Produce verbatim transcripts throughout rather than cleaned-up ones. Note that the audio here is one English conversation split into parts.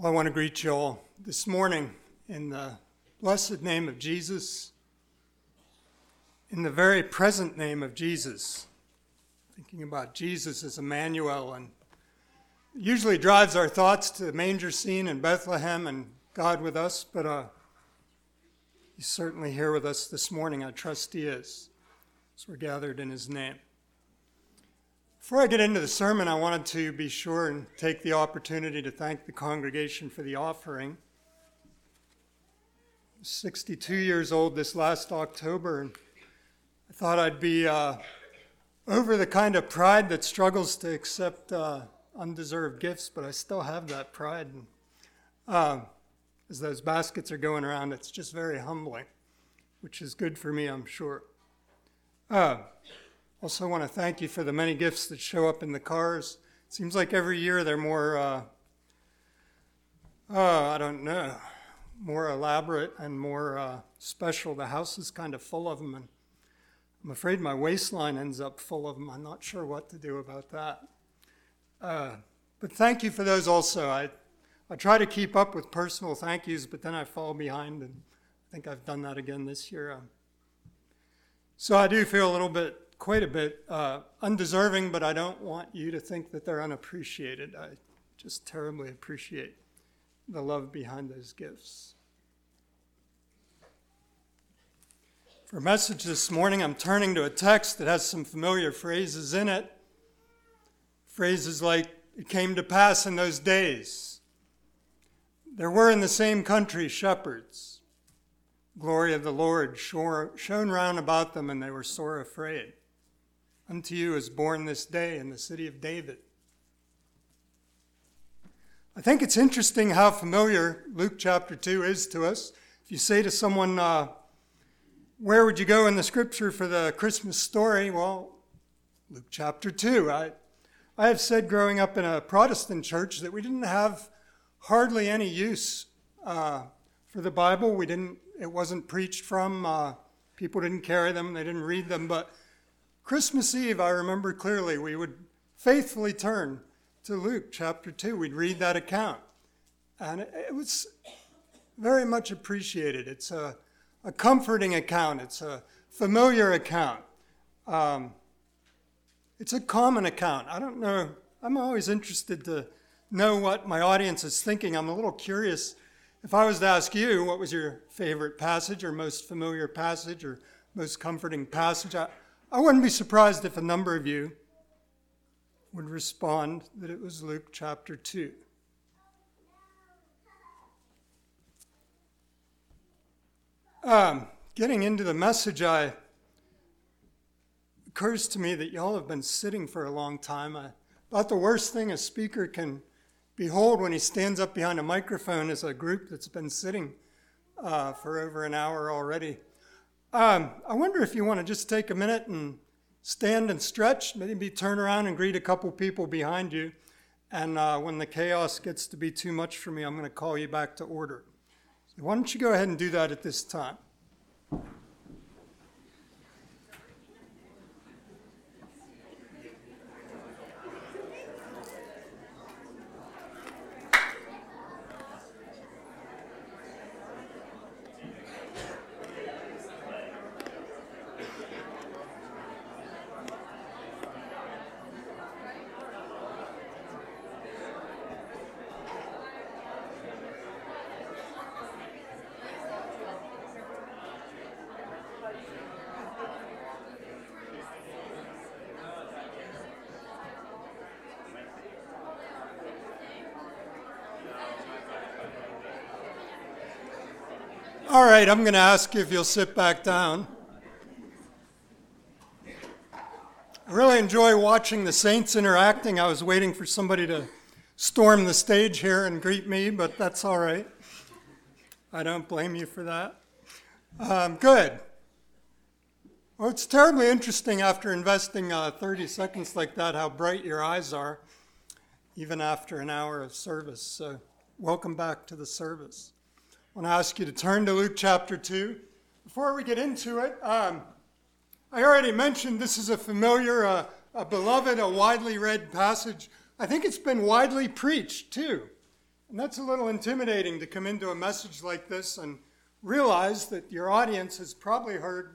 Well, I want to greet you all this morning in the blessed name of Jesus, in the very present name of Jesus. Thinking about Jesus as Emmanuel, and it usually drives our thoughts to the manger scene in Bethlehem and God with us, but uh, he's certainly here with us this morning. I trust he is, as we're gathered in his name. Before I get into the sermon, I wanted to be sure and take the opportunity to thank the congregation for the offering. I was sixty-two years old this last October, and I thought I'd be uh, over the kind of pride that struggles to accept uh, undeserved gifts, but I still have that pride. And, uh, as those baskets are going around, it's just very humbling, which is good for me, I'm sure. Uh, Also want to thank you for the many gifts that show up in the cars. It seems like every year they're more, uh, uh, I don't know, more elaborate and more uh, special. The house is kind of full of them, and I'm afraid my waistline ends up full of them. I'm not sure what to do about that. Uh, but thank you for those also. I, I try to keep up with personal thank yous, but then I fall behind, and I think I've done that again this year. Um, so I do feel a little bit quite a bit uh, undeserving, but I don't want you to think that they're unappreciated. I just terribly appreciate the love behind those gifts. For a message this morning, I'm turning to a text that has some familiar phrases in it. Phrases like, it came to pass in those days. There were in the same country shepherds. Glory of the Lord shone round about them, and they were sore afraid. Unto you is born this day in the city of David. I think it's interesting how familiar Luke chapter two is to us. If you say to someone, uh, where would you go in the scripture for the Christmas story? Well, Luke chapter two. I, I have said growing up in a Protestant church that we didn't have hardly any use uh, for the Bible. We didn't. It wasn't preached from. Uh, people didn't carry them. They didn't read them. But Christmas Eve, I remember clearly, we would faithfully turn to Luke chapter two. We'd read that account. And it was very much appreciated. It's a, a comforting account. It's a familiar account. Um, it's a common account. I don't know. I'm always interested to know what my audience is thinking. I'm a little curious. If I was to ask you, what was your favorite passage or most familiar passage or most comforting passage? I, I wouldn't be surprised if a number of you would respond that it was Luke chapter two. Um, getting into the message, I, it occurs to me that y'all have been sitting for a long time. I, about the worst thing a speaker can behold when he stands up behind a microphone is a group that's been sitting uh, for over an hour already. Um, I wonder if you want to just take a minute and stand and stretch, maybe turn around and greet a couple people behind you. And uh, when the chaos gets to be too much for me, I'm going to call you back to order. So why don't you go ahead and do that at this time? All right, I'm going to ask you if you'll sit back down. I really enjoy watching the saints interacting. I was waiting for somebody to storm the stage here and greet me, but that's all right. I don't blame you for that. Um, good. Well, it's terribly interesting after investing uh, thirty seconds like that, how bright your eyes are, even after an hour of service. So welcome back to the service. I want to ask you to turn to Luke chapter two. Before we get into it, um, I already mentioned this is a familiar, uh, a beloved, a widely read passage. I think it's been widely preached too. And that's a little intimidating to come into a message like this and realize that your audience has probably heard,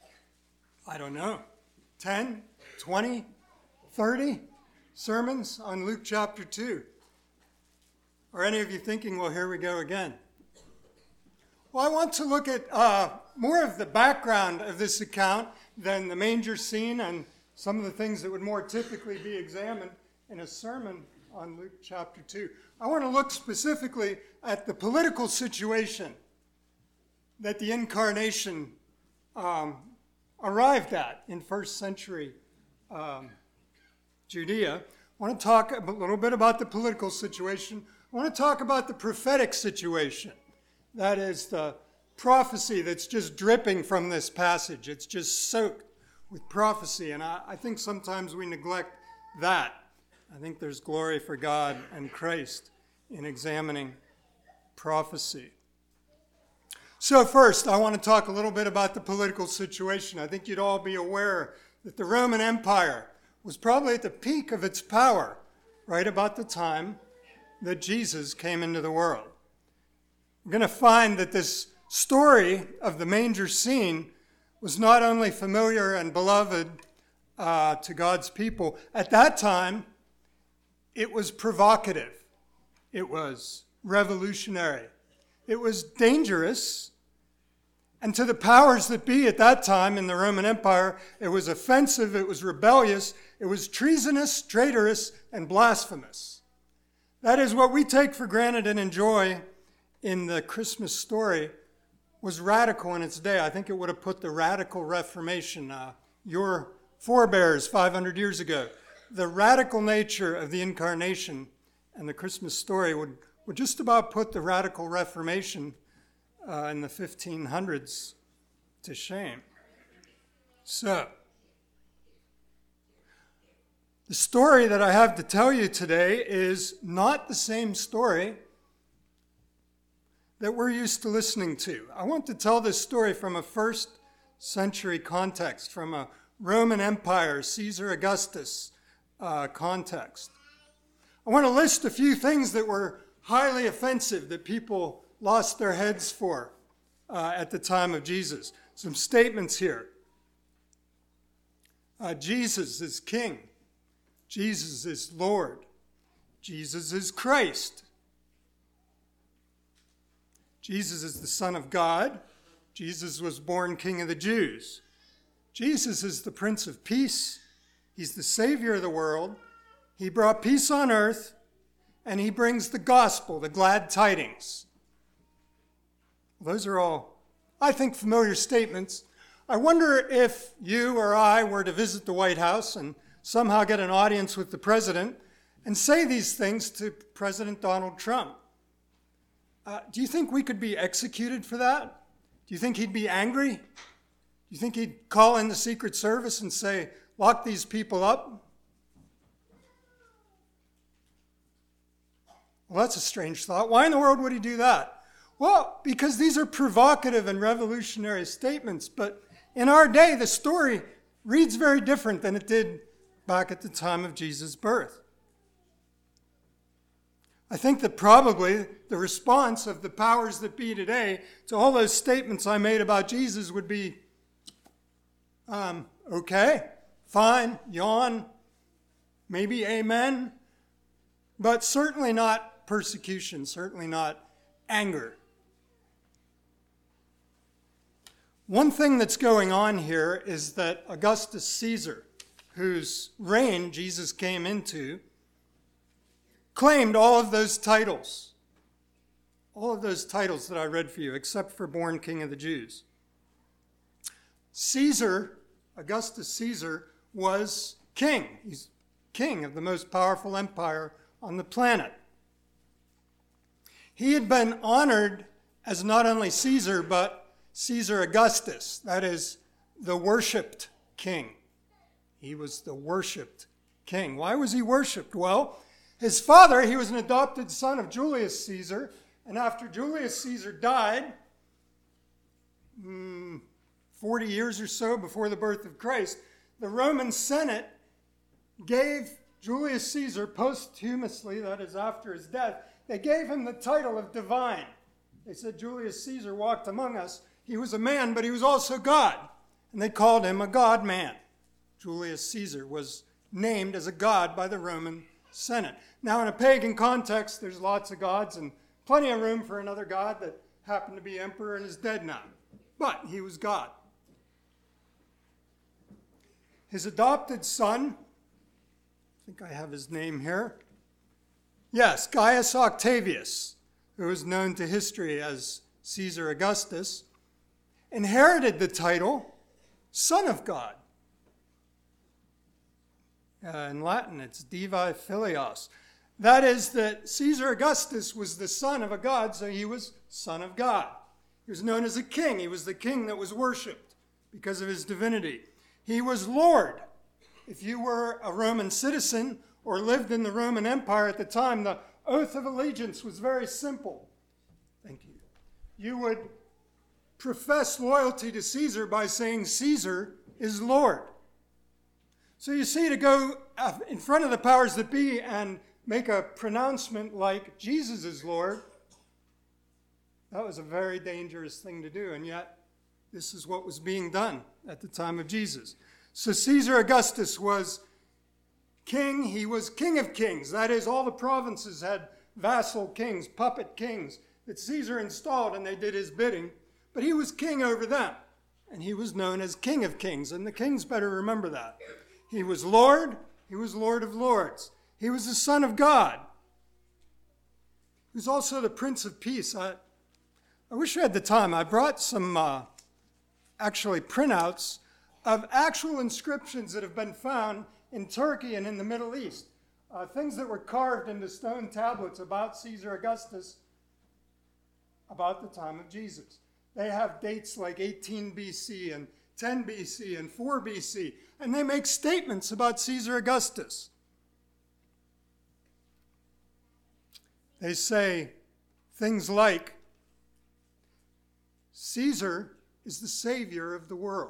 I don't know, ten, twenty, thirty sermons on Luke chapter two. Are any of you thinking, well, here we go again? Well, I want to look at uh, more of the background of this account than the manger scene and some of the things that would more typically be examined in a sermon on Luke chapter two. I want to look specifically at the political situation that the incarnation um, arrived at in first century um, Judea. I want to talk a little bit about the political situation. I want to talk about the prophetic situation. That is the prophecy that's just dripping from this passage. It's just soaked with prophecy, and I, I think sometimes we neglect that. I think there's glory for God and Christ in examining prophecy. So first, I want to talk a little bit about the political situation. I think you'd all be aware that the Roman Empire was probably at the peak of its power right about the time that Jesus came into the world. We're going to find that this story of the manger scene was not only familiar and beloved uh, to God's people. At that time, it was provocative. It was revolutionary. It was dangerous. And to the powers that be at that time in the Roman Empire, it was offensive, it was rebellious, it was treasonous, traitorous, and blasphemous. That is what we take for granted and enjoy in the Christmas story was radical in its day. I think it would have put the radical Reformation, uh, your forebears five hundred years ago. The radical nature of the incarnation and the Christmas story would, would just about put the radical Reformation uh, in the fifteen hundreds to shame. So, the story that I have to tell you today is not the same story that we're used to listening to. I want to tell this story from a first century context, from a Roman Empire, Caesar Augustus uh, context. I want to list a few things that were highly offensive that people lost their heads for uh, at the time of Jesus. Some statements here. Uh, Jesus is King. Jesus is Lord. Jesus is Christ. Jesus is the Son of God. Jesus was born King of the Jews. Jesus is the Prince of Peace. He's the Savior of the world. He brought peace on earth, and he brings the gospel, the glad tidings. Those are all, I think, familiar statements. I wonder if you or I were to visit the White House and somehow get an audience with the president and say these things to President Donald Trump. Uh, do you think we could be executed for that? Do you think he'd be angry? Do you think he'd call in the Secret Service and say, lock these people up? Well, that's a strange thought. Why in the world would he do that? Well, because these are provocative and revolutionary statements, but in our day, the story reads very different than it did back at the time of Jesus' birth. I think that probably the response of the powers that be today to all those statements I made about Jesus would be, um, okay, fine, yawn, maybe amen, but certainly not persecution, certainly not anger. One thing that's going on here is that Augustus Caesar, whose reign Jesus came into, claimed all of those titles, all of those titles that I read for you, except for born King of the Jews. Caesar, Augustus Caesar, was king. He's king of the most powerful empire on the planet. He had been honored as not only Caesar, but Caesar Augustus, that is, the worshipped king. He was the worshipped king. Why was he worshipped? Well, his father, he was an adopted son of Julius Caesar, and after Julius Caesar died, mm, forty years or so before the birth of Christ, the Roman Senate gave Julius Caesar posthumously, that is after his death, they gave him the title of divine. They said Julius Caesar walked among us. He was a man, but he was also God. And they called him a God-man. Julius Caesar was named as a god by the Roman Senate. Now, in a pagan context, there's lots of gods and plenty of room for another god that happened to be emperor and is dead now. But he was God. His adopted son, I think I have his name here. Yes, Gaius Octavius, who is known to history as Caesar Augustus, inherited the title Son of God. Uh, in Latin, it's Divi Filios. That is that Caesar Augustus was the son of a god, so he was Son of God. He was known as a king. He was the king that was worshipped because of his divinity. He was Lord. If you were a Roman citizen or lived in the Roman Empire at the time, the oath of allegiance was very simple. Thank you. You would profess loyalty to Caesar by saying Caesar is Lord. So you see, to go in front of the powers that be and make a pronouncement like Jesus is Lord, that was a very dangerous thing to do, and yet this is what was being done at the time of Jesus. So Caesar Augustus was king. He was king of kings. That is, all the provinces had vassal kings, puppet kings that Caesar installed, and they did his bidding. But he was king over them, and he was known as King of Kings, and the kings better remember that. He was Lord. He was Lord of Lords. He was the Son of God. He was also the Prince of Peace. I, I wish we had the time. I brought some uh, actually printouts of actual inscriptions that have been found in Turkey and in the Middle East. Uh, things that were carved into stone tablets about Caesar Augustus about the time of Jesus. They have dates like eighteen B C and ten B C and four B C, and they make statements about Caesar Augustus. They say things like, Caesar is the savior of the world.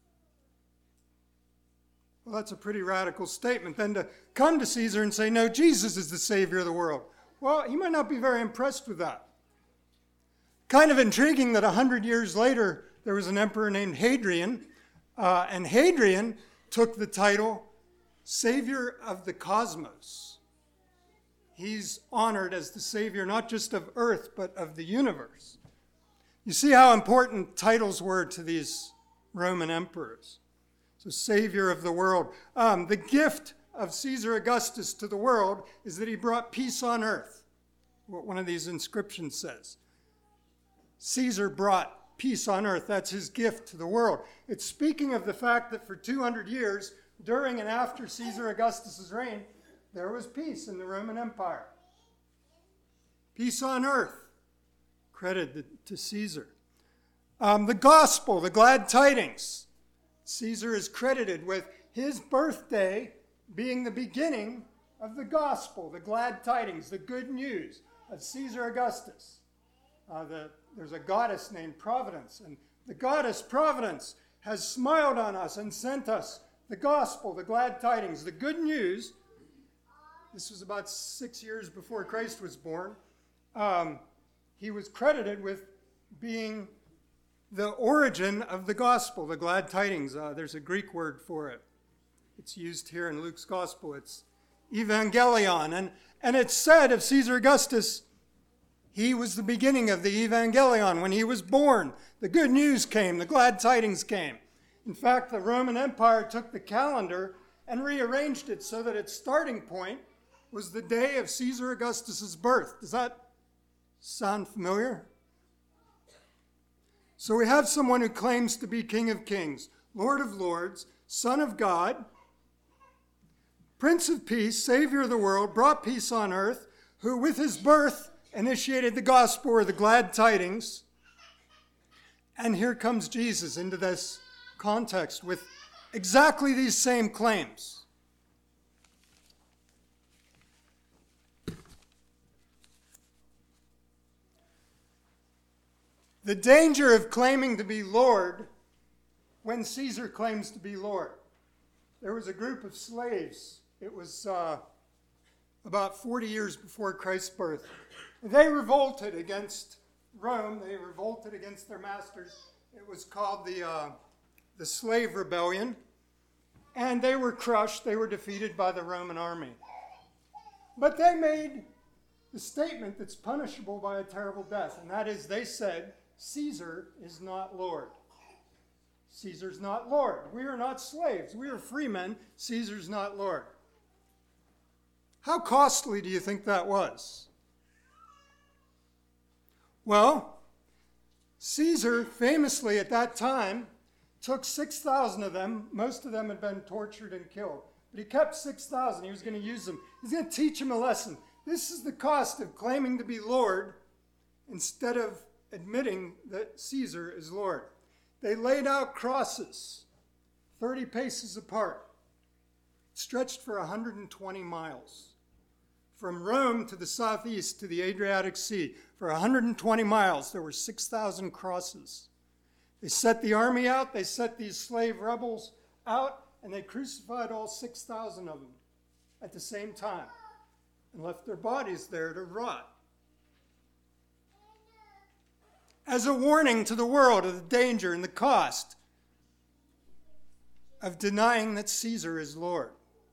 Well, that's a pretty radical statement. Then to come to Caesar and say, no, Jesus is the savior of the world. Well, he might not be very impressed with that. Kind of intriguing that a hundred years later, there was an emperor named Hadrian, uh, and Hadrian took the title Savior of the Cosmos. He's honored as the savior not just of earth, but of the universe. You see how important titles were to these Roman emperors. So, savior of the world. Um, the gift of Caesar Augustus to the world is that he brought peace on earth, what one of these inscriptions says. Caesar brought peace on earth. That's his gift to the world. It's speaking of the fact that for two hundred years, during and after Caesar Augustus's reign, there was peace in the Roman Empire. Peace on earth, credited to Caesar. Um, the gospel, the glad tidings. Caesar is credited with his birthday being the beginning of the gospel, the glad tidings, the good news of Caesar Augustus. Uh, the, there's a goddess named Providence, and the goddess Providence has smiled on us and sent us the gospel, the glad tidings, the good news. This was about six years before Christ was born. Um, he was credited with being the origin of the gospel, the glad tidings. Uh, there's a Greek word for it. It's used here in Luke's gospel. It's evangelion. And, and it's said of Caesar Augustus, he was the beginning of the evangelion. When he was born, the good news came, the glad tidings came. In fact, the Roman Empire took the calendar and rearranged it so that its starting point was the day of Caesar Augustus's birth. Does that sound familiar? So we have someone who claims to be King of Kings, Lord of Lords, Son of God, Prince of Peace, Savior of the world, brought peace on earth, who with his birth initiated the gospel or the glad tidings. And here comes Jesus into this context with exactly these same claims. The danger of claiming to be Lord when Caesar claims to be Lord. There was a group of slaves. It was uh, about forty years before Christ's birth. They revolted against Rome. They revolted against their masters. It was called the, uh, the Slave Rebellion. And they were crushed. They were defeated by the Roman army. But they made the statement that's punishable by a terrible death, and that is they said, Caesar is not Lord. Caesar's not Lord. We are not slaves. We are free men. Caesar's not Lord. How costly do you think that was? Well, Caesar famously at that time took six thousand of them. Most of them had been tortured and killed. But he kept six thousand. He was going to use them. He's going to teach them a lesson. This is the cost of claiming to be Lord instead of admitting that Caesar is Lord. They laid out crosses thirty paces apart, stretched for one hundred twenty miles. From Rome to the southeast to the Adriatic Sea, for one hundred twenty miles, there were six thousand crosses. They set the army out, they set these slave rebels out, and they crucified all six thousand of them at the same time and left their bodies there to rot. As a warning to the world of the danger and the cost of denying that Caesar is Lord.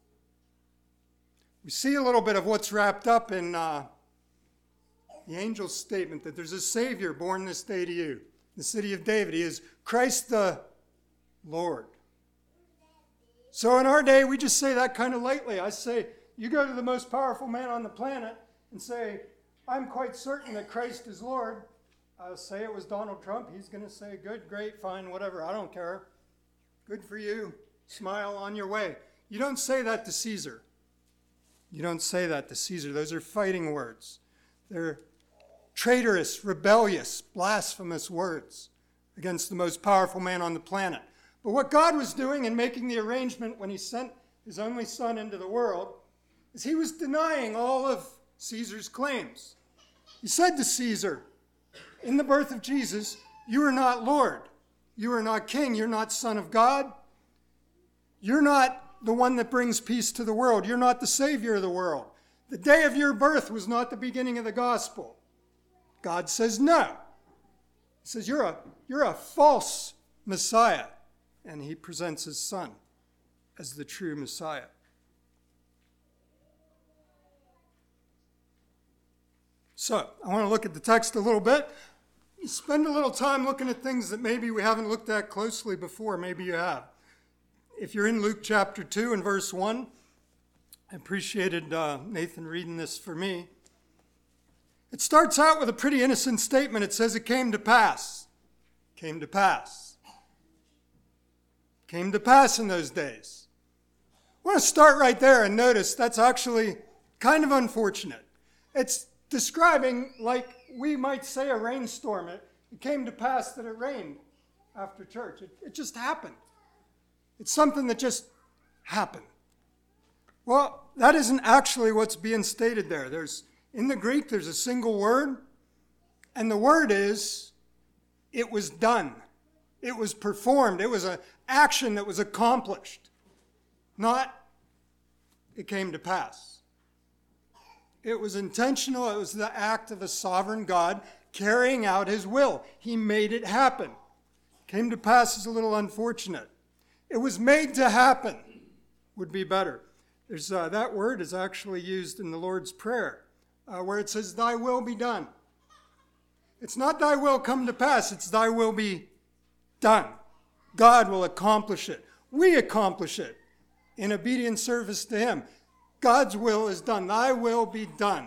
We see a little bit of what's wrapped up in uh, the angel's statement that there's a Savior born this day to you, the city of David. He is Christ the Lord. So in our day, we just say that kind of lightly. I say, you go to the most powerful man on the planet and say, I'm quite certain that Christ is Lord. I'll say it was Donald Trump. He's going to say, good, great, fine, whatever. I don't care. Good for you. Smile on your way. You don't say that to Caesar. You don't say that to Caesar. Those are fighting words. They're traitorous, rebellious, blasphemous words against the most powerful man on the planet. But what God was doing in making the arrangement when he sent his only son into the world is he was denying all of Caesar's claims. He said to Caesar, in the birth of Jesus, you are not Lord. You are not king. You're not son of God. You're not the one that brings peace to the world. You're not the savior of the world. The day of your birth was not the beginning of the gospel. God says no. He says you're a, you're a false Messiah. And he presents his son as the true Messiah. So, I want to look at the text a little bit. Spend a little time looking at things that maybe we haven't looked at closely before. Maybe you have. If you're in Luke chapter two and verse one, I appreciated uh, Nathan reading this for me. It starts out with a pretty innocent statement. It says it came to pass. Came to pass. Came to pass in those days. I want to start right there and notice that's actually kind of unfortunate. It's describing, like we might say, a rainstorm. It, it came to pass that it rained after church. It, it just happened. It's something that just happened. Well, that isn't actually what's being stated there. There's in the Greek, there's a single word, and the word is, it was done. It was performed. It was an action that was accomplished. Not, it came to pass. It was intentional. It was the act of a sovereign God carrying out his will. He made it happen. Came to pass is a little unfortunate. It was made to happen would be better. There's, uh, that word is actually used in the Lord's Prayer, uh, where it says, thy will be done. It's not thy will come to pass. It's thy will be done. God will accomplish it. We accomplish it in obedient service to him. God's will is done. Thy will be done.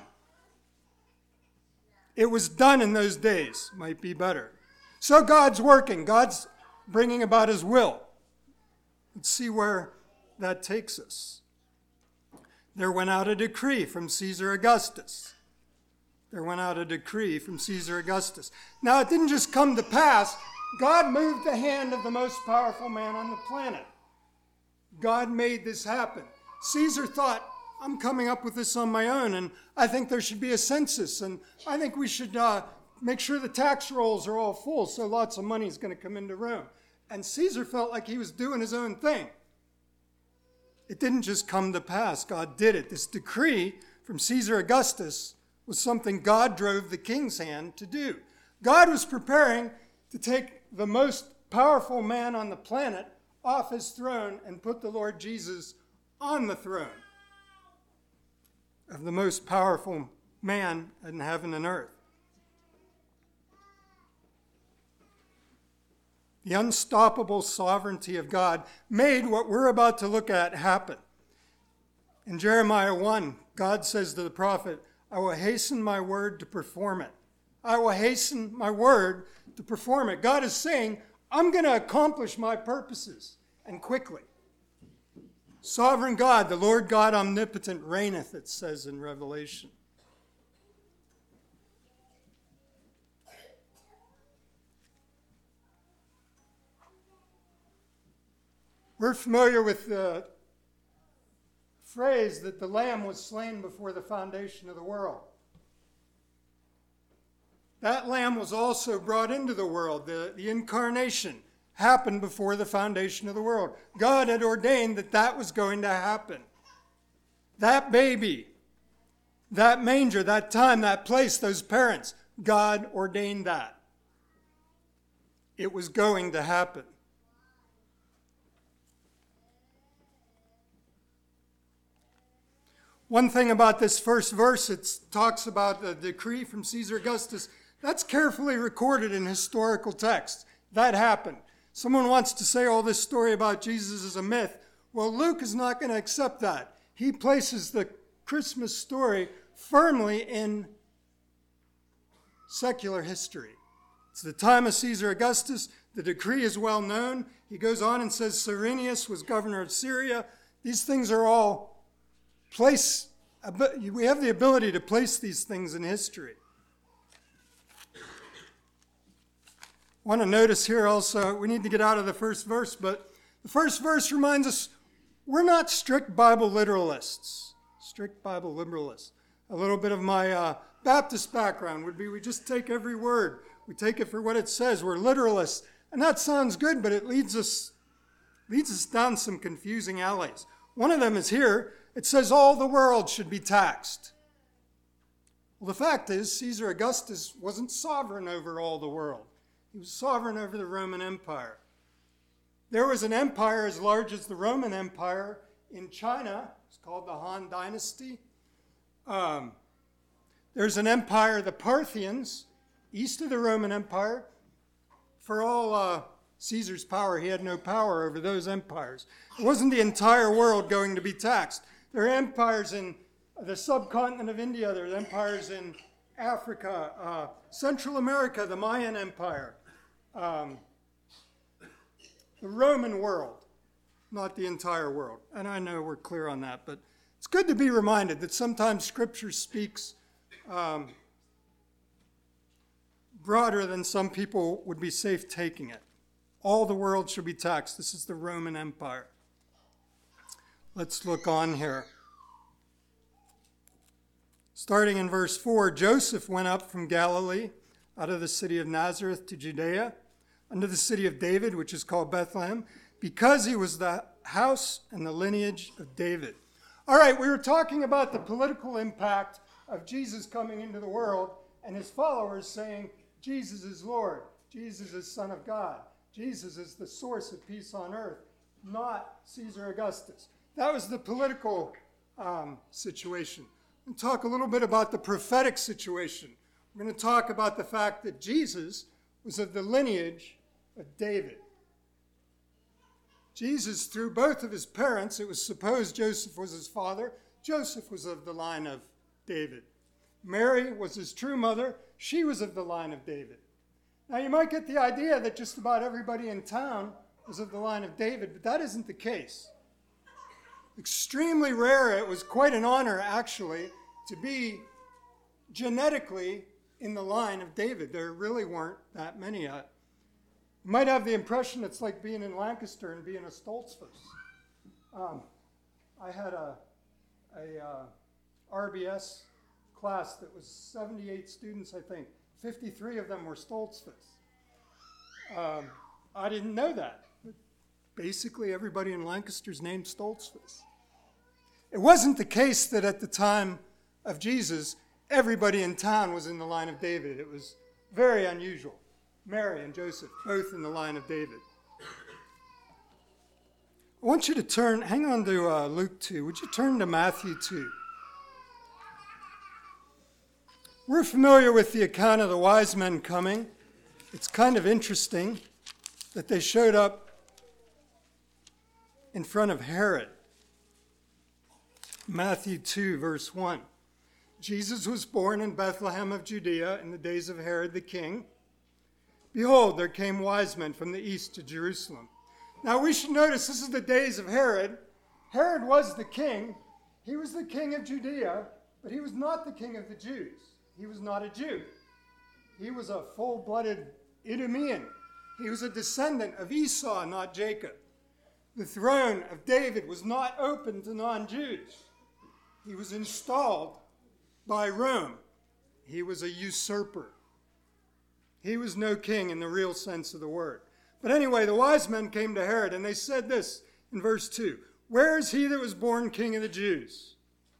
It was done in those days, might be better. So God's working. God's bringing about his will. Let's see where that takes us. There went out a decree from Caesar Augustus. There went out a decree from Caesar Augustus. Now, it didn't just come to pass. God moved the hand of the most powerful man on the planet. God made this happen. Caesar thought, I'm coming up with this on my own, and I think there should be a census, and I think we should uh, make sure the tax rolls are all full so lots of money is going to come into Rome. And Caesar felt like he was doing his own thing. It didn't just come to pass. God did it. This decree from Caesar Augustus was something God drove the king's hand to do. God was preparing to take the most powerful man on the planet off his throne and put the Lord Jesus on the throne of the most powerful man in heaven and earth. The unstoppable sovereignty of God made what we're about to look at happen. In Jeremiah one, God says to the prophet, I will hasten my word to perform it. I will hasten my word to perform it. God is saying, I'm going to accomplish my purposes, and quickly. Sovereign God, the Lord God omnipotent, reigneth, it says in Revelation. We're familiar with the phrase that the Lamb was slain before the foundation of the world. That Lamb was also brought into the world. The, the incarnation happened before the foundation of the world. God had ordained that that was going to happen. That baby, that manger, that time, that place, those parents, God ordained that. It was going to happen. One thing about this first verse, it talks about the decree from Caesar Augustus. That's carefully recorded in historical texts. That happened. Someone wants to say all this story about Jesus is a myth. Well, Luke is not going to accept that. He places the Christmas story firmly in secular history. It's the time of Caesar Augustus. The decree is well known. He goes on and says Cyrenius was governor of Syria. These things are all place. We have the ability to place these things in history. I want to notice here also, we need to get out of the first verse, but the first verse reminds us we're not strict Bible literalists, strict Bible liberalists. A little bit of my uh, Baptist background would be we just take every word. We take it for what it says. We're literalists. And that sounds good, but it leads us, leads us down some confusing alleys. One of them is here. It says all the world should be taxed. Well, the fact is, Caesar Augustus wasn't sovereign over all the world. He was sovereign over the Roman Empire. There was an empire as large as the Roman Empire in China. It's called the Han Dynasty. Um, there's an empire, the Parthians, east of the Roman Empire. For all uh, Caesar's power, he had no power over those empires. It wasn't the entire world going to be taxed. There are empires in the subcontinent of India. There are empires in Africa, uh, Central America, the Mayan Empire, um, the Roman world, not the entire world. And I know we're clear on that, but it's good to be reminded that sometimes Scripture speaks um, broader than some people would be safe taking it. All the world should be taxed. This is the Roman Empire. Let's look on here. Starting in verse four, Joseph went up from Galilee, out of the city of Nazareth to Judea, unto the city of David, which is called Bethlehem, because he was the house and the lineage of David. All right, we were talking about the political impact of Jesus coming into the world and his followers saying, Jesus is Lord, Jesus is Son of God, Jesus is the source of peace on earth, not Caesar Augustus. That was the political um, situation. We'll talk a little bit about the prophetic situation. We're going to talk about the fact that Jesus was of the lineage of David. Jesus, through both of his parents, it was supposed Joseph was his father. Joseph was of the line of David. Mary was his true mother. She was of the line of David. Now, you might get the idea that just about everybody in town was of the line of David, but that isn't the case. Extremely rare. It was quite an honor, actually, to be genetically in the line of David. There really weren't that many. Uh, you might have the impression it's like being in Lancaster and being a Stoltzfus. Um, I had a, a uh, R B S class that was seventy-eight students, I think. fifty-three of them were Stoltzfus. Um, I didn't know that. Basically, everybody in Lancaster's named Stoltzfus. It wasn't the case that at the time of Jesus, everybody in town was in the line of David. It was very unusual. Mary and Joseph, both in the line of David. I want you to turn, hang on to uh, Luke two. Would you turn to Matthew two? We're familiar with the account of the wise men coming. It's kind of interesting that they showed up in front of Herod. Matthew two, verse one. Jesus was born in Bethlehem of Judea in the days of Herod the king. Behold, there came wise men from the east to Jerusalem. Now we should notice this is the days of Herod. Herod was the king. He was the king of Judea, but he was not the king of the Jews. He was not a Jew. He was a full-blooded Idumean. He was a descendant of Esau, not Jacob. The throne of David was not open to non-Jews. He was installed by Rome. He was a usurper. He was no king in the real sense of the word. But anyway, the wise men came to Herod, and they said this in verse two. Where is he that was born king of the Jews?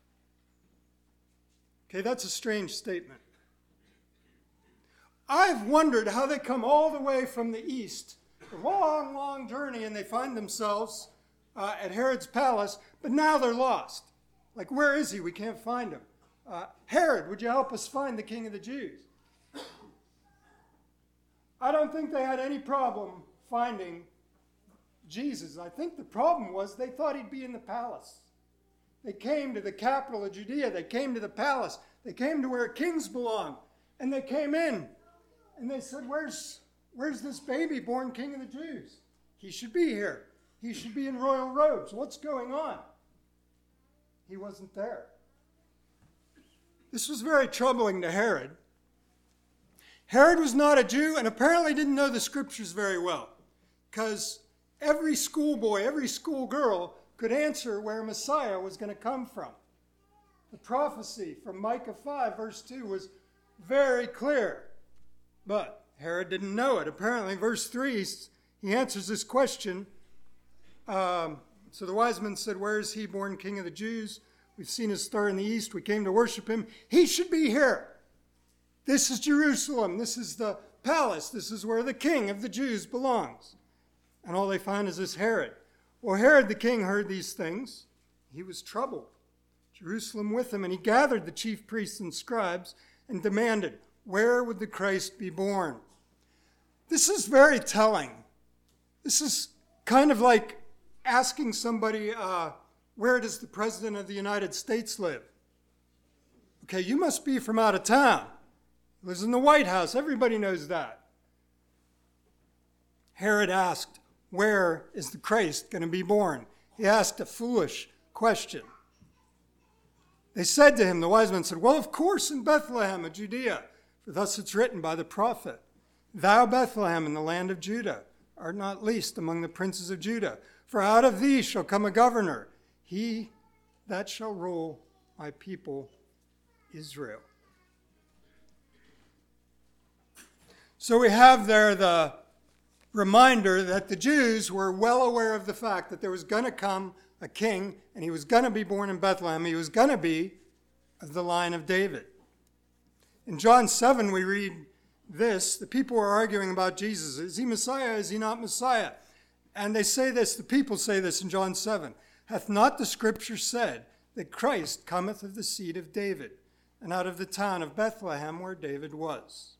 Okay, that's a strange statement. I've wondered how they come all the way from the east, a long, long journey, and they find themselves uh, at Herod's palace, but now they're lost. Like, where is he? We can't find him. Uh, Herod, would you help us find the king of the Jews? I don't think they had any problem finding Jesus. I think the problem was they thought he'd be in the palace. They came to the capital of Judea. They came to the palace. They came to where kings belong. And they came in. And they said, where's, where's this baby born king of the Jews? He should be here. He should be in royal robes. What's going on? He wasn't there. This was very troubling to Herod. Herod was not a Jew and apparently didn't know the scriptures very well, because every schoolboy, every schoolgirl could answer where Messiah was going to come from. The prophecy from Micah five, verse two, was very clear, but Herod didn't know it. Apparently, verse three, he answers this question. Um, so the wise men said, where is he born king of the Jews? We've seen his star in the east. We came to worship him. He should be here. This is Jerusalem. This is the palace. This is where the king of the Jews belongs. And all they find is this Herod. Well, Herod the king heard these things. He was troubled. Jerusalem with him. And he gathered the chief priests and scribes and demanded, where would the Christ be born? This is very telling. This is kind of like asking somebody, uh, where does the President of the United States live? Okay, you must be from out of town. He lives in the White House. Everybody knows that. Herod asked, where is the Christ going to be born? He asked a foolish question. They said to him, the wise men said, well, of course, in Bethlehem of Judea, for thus it's written by the prophet, thou, Bethlehem, in the land of Judah, art not least among the princes of Judah, for out of thee shall come a governor, he that shall rule my people Israel. So we have there the reminder that the Jews were well aware of the fact that there was going to come a king, and he was going to be born in Bethlehem. He was going to be of the line of David. In John seven, we read this. The people were arguing about Jesus. Is he Messiah? Is he not Messiah? And they say this, the people say this in John seven. Hath not the scripture said that Christ cometh of the seed of David, and out of the town of Bethlehem where David was?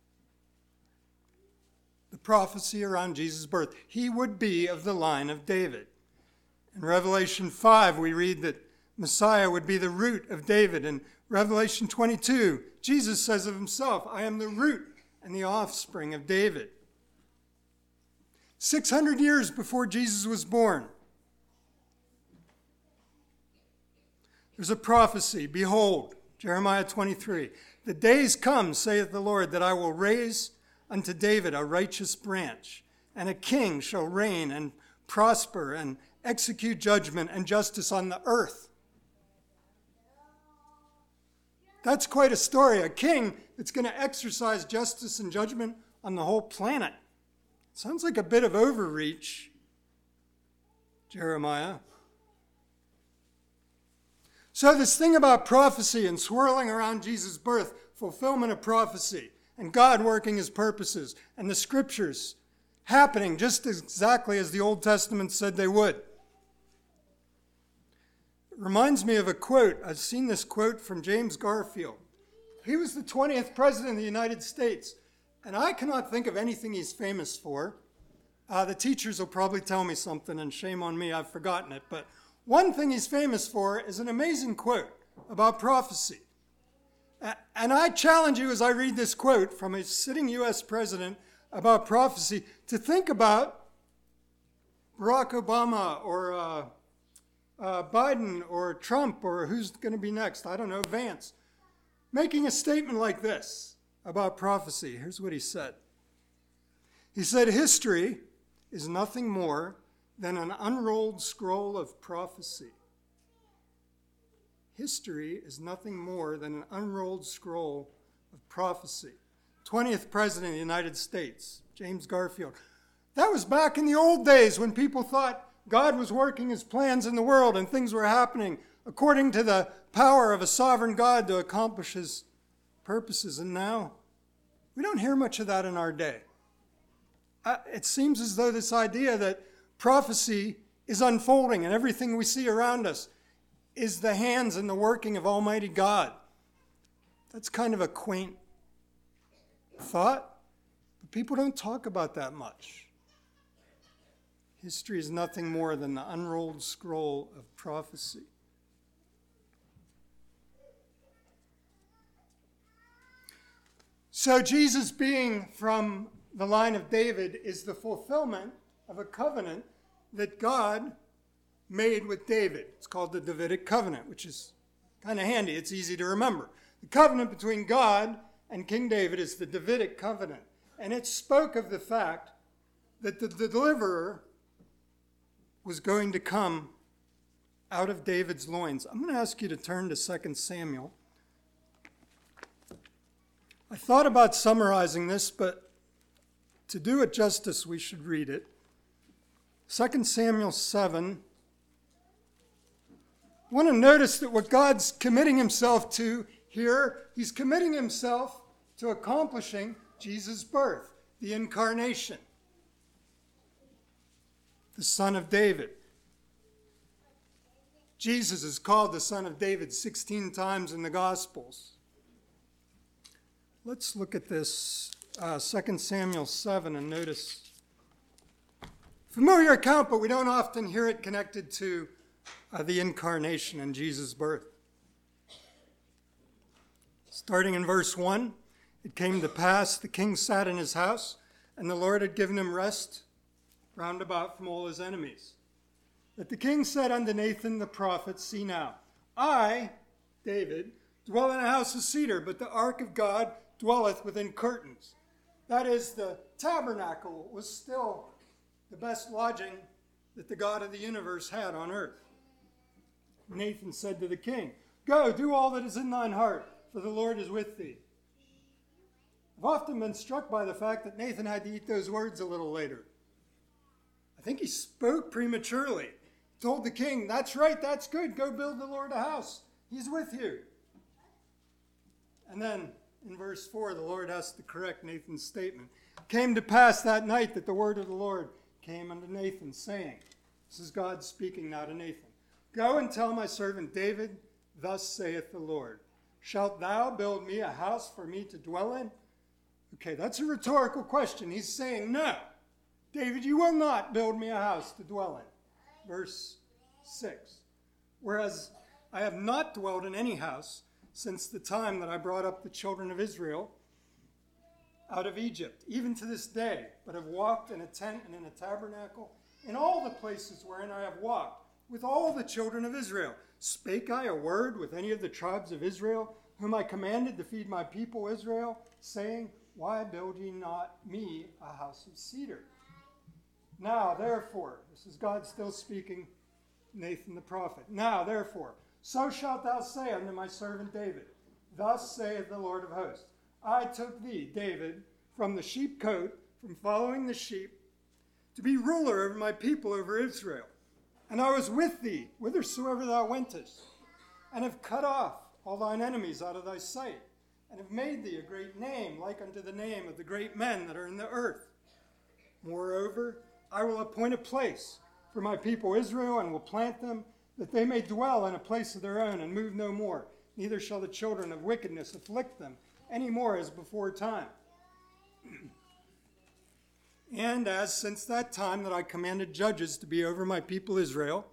The prophecy around Jesus' birth. He would be of the line of David. In Revelation five, we read that Messiah would be the root of David. In Revelation twenty-two, Jesus says of himself, I am the root and the offspring of David. six hundred years before Jesus was born, there's a prophecy. Behold, Jeremiah twenty-three, the days come, saith the Lord, that I will raise unto David a righteous branch, and a king shall reign and prosper and execute judgment and justice on the earth. That's quite a story. A king that's going to exercise justice and judgment on the whole planet. Sounds like a bit of overreach, Jeremiah. So this thing about prophecy and swirling around Jesus' birth, fulfillment of prophecy, and God working his purposes, and the scriptures happening just exactly as the Old Testament said they would. It reminds me of a quote. I've seen this quote from James Garfield. He was the twentieth president of the United States, and I cannot think of anything he's famous for. Uh, the teachers will probably tell me something, and shame on me, I've forgotten it. But one thing he's famous for is an amazing quote about prophecy. And I challenge you as I read this quote from a sitting U S president about prophecy to think about Barack Obama or uh, uh, Biden or Trump or who's going to be next, I don't know, Vance, making a statement like this about prophecy. Here's what he said. He said, history is nothing more than an unrolled scroll of prophecy. History is nothing more than an unrolled scroll of prophecy. twentieth President of the United States, James Garfield. That was back in the old days when people thought God was working his plans in the world and things were happening according to the power of a sovereign God to accomplish his purposes. And now, we don't hear much of that in our day. Uh, it seems as though this idea that prophecy is unfolding and everything we see around us is the hands and the working of Almighty God. That's kind of a quaint thought, but people don't talk about that much. History is nothing more than the unrolled scroll of prophecy. So Jesus, being from the line of David, is the fulfillment of a covenant that God made with David. It's called the Davidic covenant, which is kind of handy. It's easy to remember. The covenant between God and King David is the Davidic covenant. And it spoke of the fact that the, the deliverer was going to come out of David's loins. I'm going to ask you to turn to Second Samuel. I thought about summarizing this, but to do it justice, we should read it. Second Samuel seven. I want to notice that what God's committing himself to here, he's committing himself to accomplishing Jesus' birth, the incarnation, the Son of David. Jesus is called the Son of David sixteen times in the Gospels. Let's look at this, uh, Second Samuel seven, and notice. Familiar account, but we don't often hear it connected to uh, the incarnation and Jesus' birth. Starting in verse one, it came to pass, the king sat in his house, and the Lord had given him rest round about from all his enemies. That the king said unto Nathan the prophet, see now, I, David, dwell in a house of cedar, but the ark of God dwelleth within curtains. That is, the tabernacle was still the best lodging that the God of the universe had on earth. Nathan said to the king, go, do all that is in thine heart, for the Lord is with thee. I've often been struck by the fact that Nathan had to eat those words a little later. I think he spoke prematurely. He told the king, that's right, that's good, go build the Lord a house. He's with you. And then in verse four, the Lord has to correct Nathan's statement. It came to pass that night that the word of the Lord came unto Nathan, saying, this is God speaking now to Nathan, go and tell my servant David, thus saith the Lord, shalt thou build me a house for me to dwell in? Okay, that's a rhetorical question. He's saying, no, David, you will not build me a house to dwell in. Verse six, whereas I have not dwelled in any house since the time that I brought up the children of Israel out of Egypt, even to this day, but have walked in a tent and in a tabernacle, in all the places wherein I have walked, with all the children of Israel. Spake I a word with any of the tribes of Israel, whom I commanded to feed my people Israel, saying, why build ye not me a house of cedar? Now, therefore, this is God still speaking, Nathan the prophet. Now, therefore, so shalt thou say unto my servant David, thus saith the Lord of hosts, I took thee, David, from the sheepcote, from following the sheep, to be ruler over my people, over Israel. And I was with thee, whithersoever thou wentest. and have cut off all thine enemies out of thy sight, and have made thee a great name, like unto the name of the great men that are in the earth. Moreover, I will appoint a place for my people Israel, and will plant them, that they may dwell in a place of their own, and move no more. Neither shall the children of wickedness afflict them any more as before time. And as since that time that I commanded judges to be over my people Israel,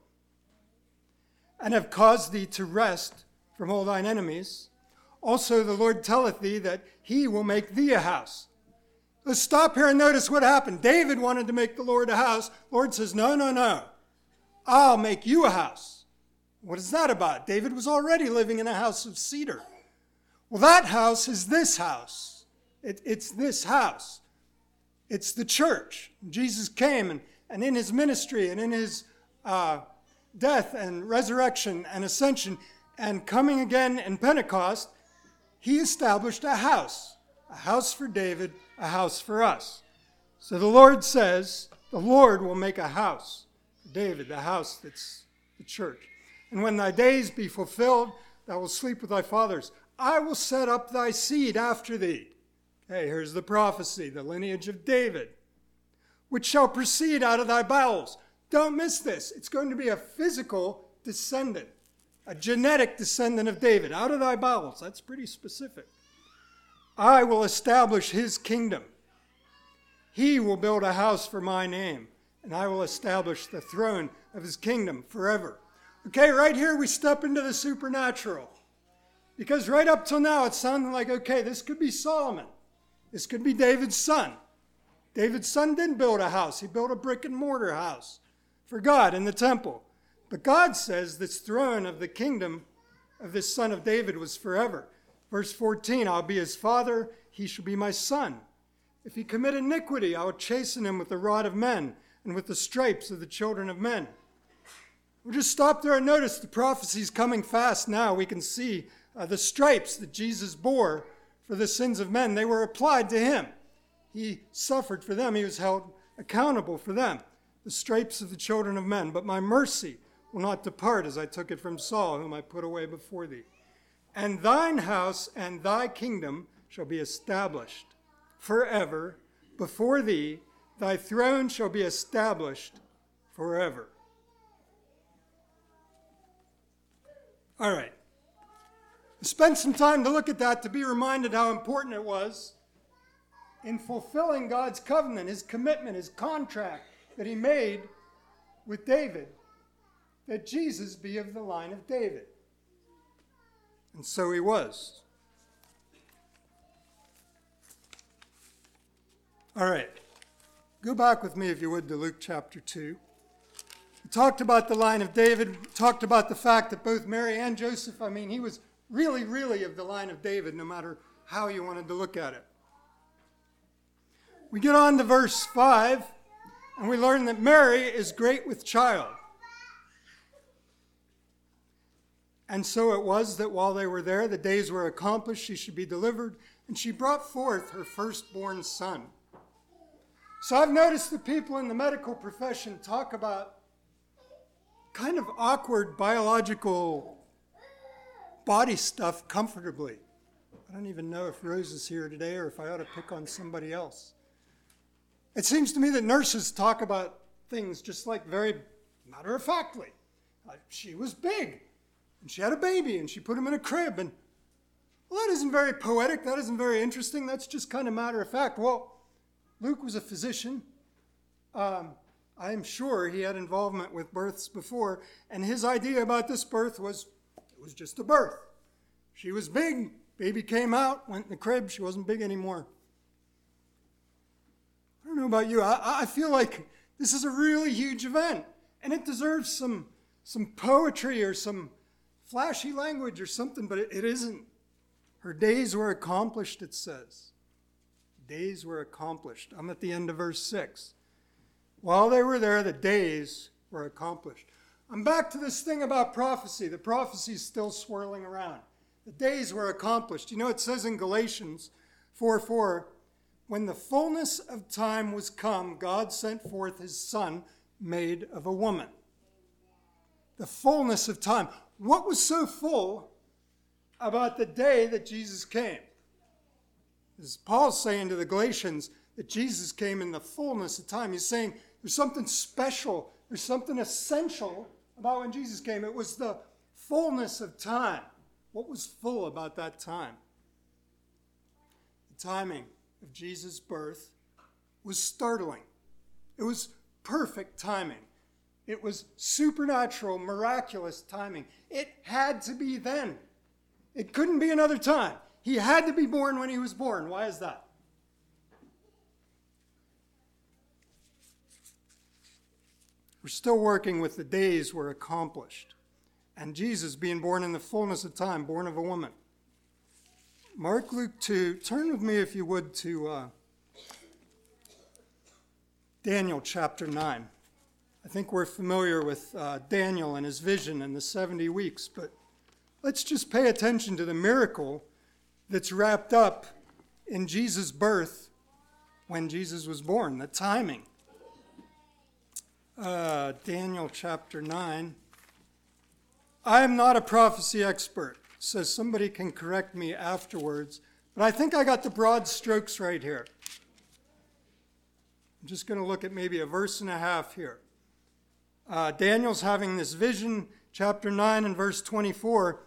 and have caused thee to rest from all thine enemies, also the Lord telleth thee that he will make thee a house. Let's stop here and notice what happened. David wanted to make the Lord a house. Lord says, no, no, no. I'll make you a house. What is that about? David was already living in a house of cedar. Well, that house is this house. It, it's this house. It's the church. Jesus came, and, and in his ministry and in his uh, death and resurrection and ascension and coming again in Pentecost, he established a house. A house for David, a house for us. So the Lord says, the Lord will make a house for David, the house that's the church. And when thy days be fulfilled, thou wilt sleep with thy fathers. I will set up thy seed after thee. Okay, here's the prophecy, the lineage of David, which shall proceed out of thy bowels. Don't miss this. It's going to be a physical descendant, a genetic descendant of David, out of thy bowels. That's pretty specific. I will establish his kingdom. He will build a house for my name, and I will establish the throne of his kingdom forever. Okay, right here we step into the supernatural. Because right up till now it sounded like, okay, this could be Solomon. This could be David's son. David's son didn't build a house. He built a brick and mortar house for God in the temple. But God says this throne of the kingdom of this son of David was forever. Verse fourteen, I'll be his father, he shall be my son. If he commit iniquity, I will chasten him with the rod of men and with the stripes of the children of men. We'll just stop there and notice the prophecy's coming fast now. We can see uh, the stripes that Jesus bore for the sins of men. They were applied to him. He suffered for them. He was held accountable for them. The stripes of the children of men. But my mercy will not depart as I took it from Saul, whom I put away before thee. And thine house and thy kingdom shall be established forever before thee. Thy throne shall be established forever. All right. Spend some time to look at that to be reminded how important it was in fulfilling God's covenant, his commitment, his contract that he made with David, that Jesus be of the line of David. And so he was. All right. Go back with me, if you would, to Luke chapter two. We talked about the line of David. We talked about the fact that both Mary and Joseph, I mean, he was really, really of the line of David, no matter how you wanted to look at it. We get on to verse five, and we learn that Mary is great with child. And so it was that while they were there, the days were accomplished, she should be delivered, and she brought forth her firstborn son. So I've noticed the people in the medical profession talk about kind of awkward biological body stuff comfortably. I don't even know if Rose is here today or if I ought to pick on somebody else. It seems to me that nurses talk about things just like very matter-of-factly. Like, she was big. And she had a baby, and she put him in a crib. And, well, that isn't very poetic. That isn't very interesting. That's just kind of matter of fact. Well, Luke was a physician. Um, I am sure he had involvement with births before. And his idea about this birth was, it was just a birth. She was big. Baby came out, went in the crib. She wasn't big anymore. I don't know about you. I, I feel like this is a really huge event. And it deserves some, some poetry or some flashy language or something, but it, it isn't. Her days were accomplished, it says. Days were accomplished. I'm at the end of verse six. While they were there, the days were accomplished. I'm back to this thing about prophecy. The prophecy is still swirling around. The days were accomplished. You know, it says in Galatians four four, when the fullness of time was come, God sent forth his Son, made of a woman. The fullness of time. what was so full about the day that Jesus came? As Paul's saying to the Galatians that Jesus came in the fullness of time. He's saying there's something special, there's something essential about when Jesus came. It was the fullness of time. What was full about that time? The timing of Jesus' birth was startling. It was perfect timing. It was supernatural, miraculous timing. It had to be then. It couldn't be another time. He had to be born when he was born. Why is that? We're still working with the days were accomplished. And Jesus being born in the fullness of time, born of a woman. Mark, Luke two, turn with me if you would to uh, Daniel chapter nine. I think we're familiar with uh, Daniel and his vision and the seventy weeks, but let's just pay attention to the miracle that's wrapped up in Jesus' birth when Jesus was born, the timing. Uh, Daniel chapter nine. I am not a prophecy expert, so somebody can correct me afterwards, but I think I got the broad strokes right here. I'm just going to look at maybe a verse and a half here. Uh, Daniel's having this vision, chapter nine and verse twenty-four.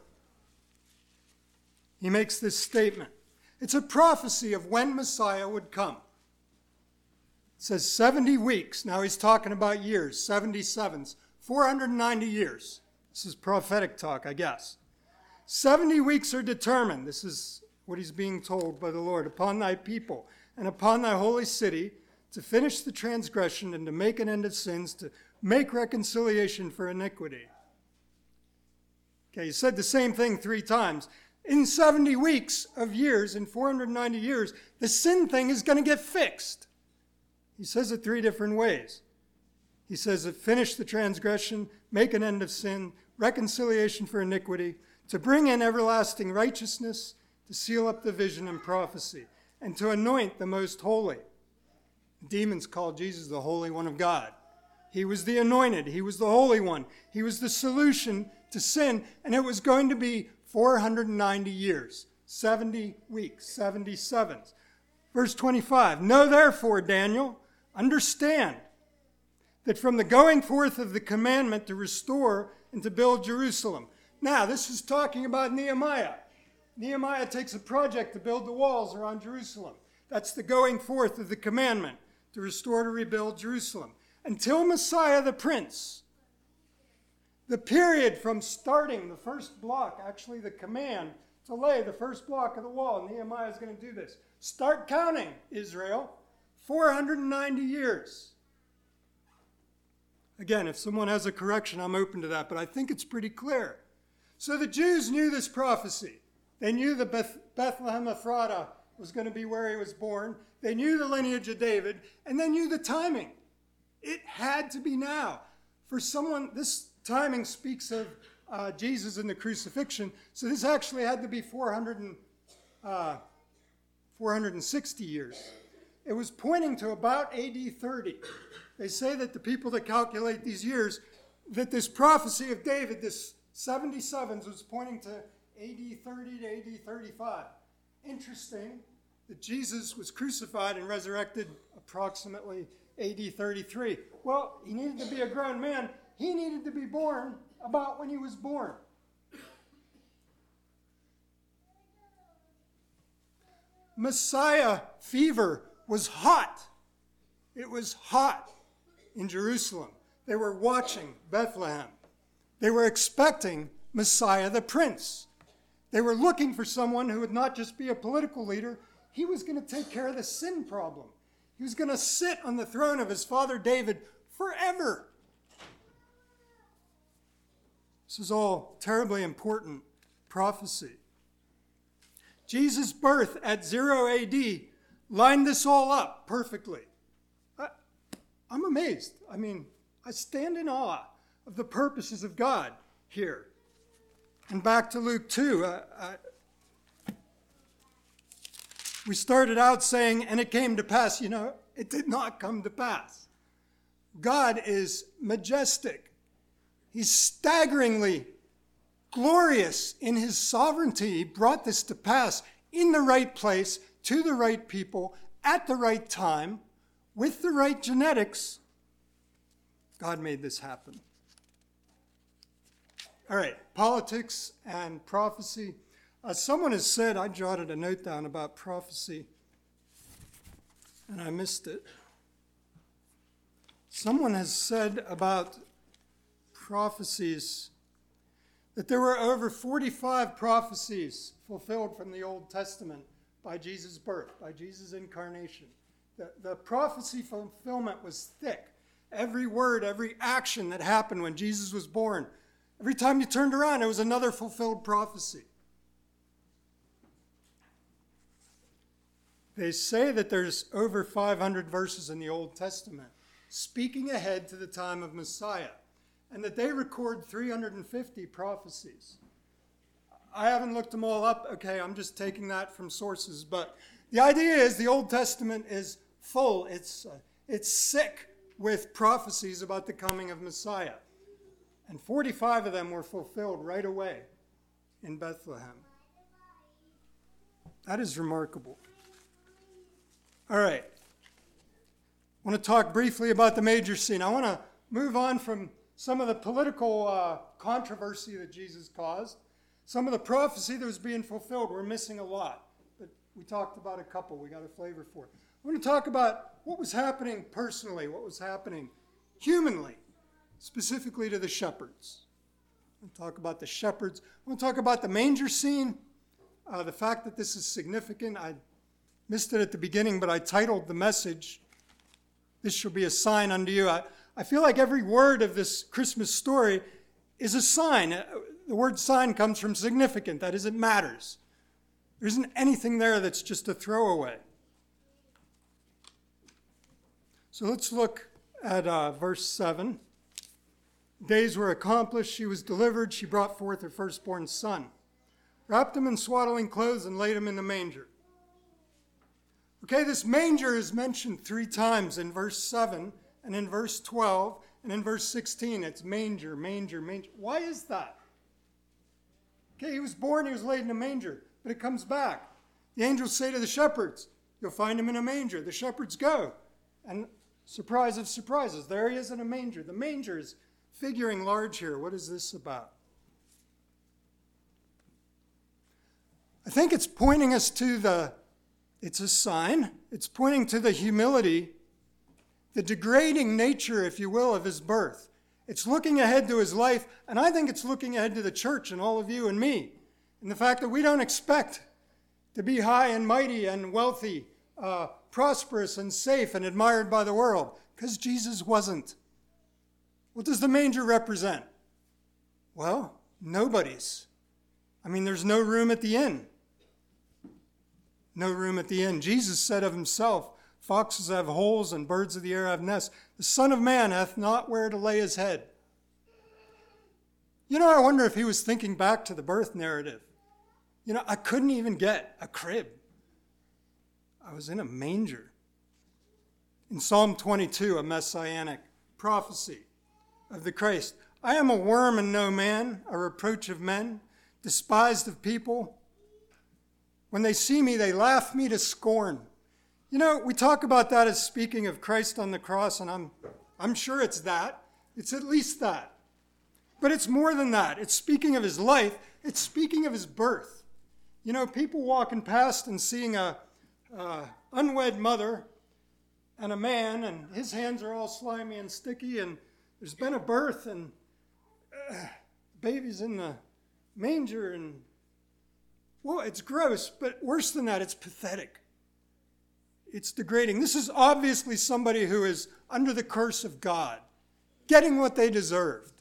He makes this statement. It's a prophecy of when Messiah would come. It says seventy weeks. Now he's talking about years, seventy-sevens, four hundred ninety years. This is prophetic talk, I guess. seventy weeks are determined. This is what he's being told by the Lord. Upon thy people and upon thy holy city to finish the transgression and to make an end of sins, to make reconciliation for iniquity. Okay, he said the same thing three times. In seventy weeks of years, in four hundred ninety years, the sin thing is going to get fixed. He says it three different ways. He says that finish the transgression, make an end of sin, reconciliation for iniquity, to bring in everlasting righteousness, to seal up the vision and prophecy, and to anoint the most holy. Demons called Jesus the Holy One of God. He was the anointed. He was the Holy One. He was the solution to sin, and it was going to be four hundred ninety years, seventy weeks, seventy-sevens. Verse twenty-five, know therefore, Daniel, understand that from the going forth of the commandment to restore and to build Jerusalem. Now, this is talking about Nehemiah. Nehemiah takes a project to build the walls around Jerusalem. That's the going forth of the commandment to restore, to rebuild Jerusalem. Until Messiah the Prince, the period from starting the first block, actually the command to lay the first block of the wall, Nehemiah is going to do this. Start counting, Israel, four hundred ninety years. Again, if someone has a correction, I'm open to that, but I think it's pretty clear. So the Jews knew this prophecy. They knew the Beth- Bethlehem Ephratah was going to be where he was born. They knew the lineage of David, and they knew the timing. It had to be now. For someone, this timing speaks of uh, Jesus and the crucifixion, so this actually had to be four hundred and, uh, four hundred sixty years. It was pointing to about A D thirty. They say that the people that calculate these years, that this prophecy of David, this seventy-sevens, was pointing to A D thirty to A D thirty-five. Interesting that Jesus was crucified and resurrected approximately A D thirty-three. Well, he needed to be a grown man. He needed to be born about when he was born. Messiah fever was hot. It was hot in Jerusalem. They were watching Bethlehem. They were expecting Messiah the Prince. They were looking for someone who would not just be a political leader. He was going to take care of the sin problem. He was going to sit on the throne of his father David forever. This is all terribly important prophecy. Jesus' birth at zero A D lined this all up perfectly. I, I'm amazed. I mean, I stand in awe of the purposes of God here. And back to Luke two. Uh, uh, we started out saying, and it came to pass. You know, it did not come to pass. God is majestic. He's staggeringly glorious in his sovereignty, he brought this to pass in the right place, to the right people, at the right time, with the right genetics. God made this happen. All right, politics and prophecy. Uh, someone has said, I jotted a note down about prophecy, and I missed it. Someone has said about prophecies that there were over forty-five prophecies fulfilled from the Old Testament by Jesus' birth, by Jesus' incarnation. The, the prophecy fulfillment was thick. Every word, every action that happened when Jesus was born, every time you turned around, it was another fulfilled prophecy. They say that there's over five hundred verses in the Old Testament speaking ahead to the time of Messiah, and that they record three hundred fifty prophecies. I haven't looked them all up. Okay, I'm just taking that from sources, but the idea is the Old Testament is full. It's, uh, it's sick with prophecies about the coming of Messiah. And forty-five of them were fulfilled right away in Bethlehem. That is remarkable. All right. I want to talk briefly about the major scene. I want to move on from some of the political uh, controversy that Jesus caused. Some of the prophecy that was being fulfilled, we're missing a lot. But we talked about a couple. We got a flavor for it. I want to talk about what was happening personally, what was happening humanly, specifically to the shepherds. I want to talk about the shepherds. I want to talk about the manger scene, uh, the fact that this is significant. I missed it at the beginning, but I titled the message, "This shall be a sign unto you." I, I feel like every word of this Christmas story is a sign. The word sign comes from significant. That is, it matters. There isn't anything there that's just a throwaway. So let's look at uh, verse seven. Days were accomplished. She was delivered. She brought forth her firstborn son, wrapped him in swaddling clothes, and laid him in the manger. Okay, this manger is mentioned three times in verse seven and in verse twelve and in verse sixteen. It's manger, manger, manger. Why is that? Okay, he was born, he was laid in a manger, but it comes back. The angels say to the shepherds, you'll find him in a manger. The shepherds go, and surprise of surprises, there he is in a manger. The manger is figuring large here. What is this about? I think it's pointing us to the It's a sign. It's pointing to the humility, the degrading nature, if you will, of his birth. It's looking ahead to his life, and I think it's looking ahead to the church and all of you and me, and the fact that we don't expect to be high and mighty and wealthy, uh, prosperous and safe and admired by the world, because Jesus wasn't. What does the manger represent? Well, nobody's. I mean, there's no room at the inn. No room at the inn. Jesus said of himself, foxes have holes and birds of the air have nests. The Son of Man hath not where to lay his head. You know, I wonder if he was thinking back to the birth narrative. You know, I couldn't even get a crib. I was in a manger. In Psalm twenty-two, a messianic prophecy of the Christ. I am a worm and no man, a reproach of men, despised of people. When they see me, they laugh me to scorn. You know, we talk about that as speaking of Christ on the cross, and I'm, I'm sure it's that. It's at least that. But it's more than that. It's speaking of his life. It's speaking of his birth. You know, people walking past and seeing a, a unwed mother and a man, and his hands are all slimy and sticky, and there's been a birth, and uh, baby's in the manger, and well, it's gross, but worse than that, it's pathetic. It's degrading. This is obviously somebody who is under the curse of God, getting what they deserved.